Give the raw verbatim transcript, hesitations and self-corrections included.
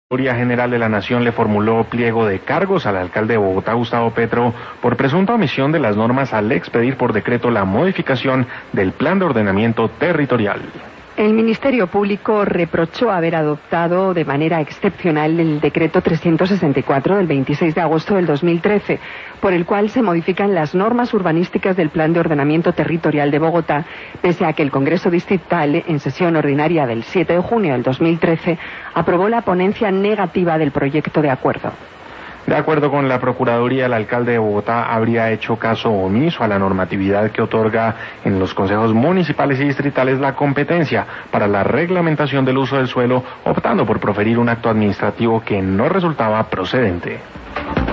La Procuraduría General de la Nación le formuló pliego de cargos al alcalde de Bogotá, Gustavo Petro, por presunta omisión de las normas al expedir por decreto la modificación del Plan de Ordenamiento Territorial. El Ministerio Público reprochó haber adoptado de manera excepcional el decreto trescientos sesenta y cuatro del veintiséis de agosto del dos mil trece, por el cual se modifican las normas urbanísticas del Plan de Ordenamiento Territorial de Bogotá, pese a que el Congreso Distrital, en sesión ordinaria del siete de junio del dos mil trece, aprobó la ponencia negativa del proyecto de acuerdo. De acuerdo con la Procuraduría, el alcalde de Bogotá habría hecho caso omiso a la normatividad que otorga en los consejos municipales y distritales la competencia para la reglamentación del uso del suelo, optando por proferir un acto administrativo que no resultaba procedente.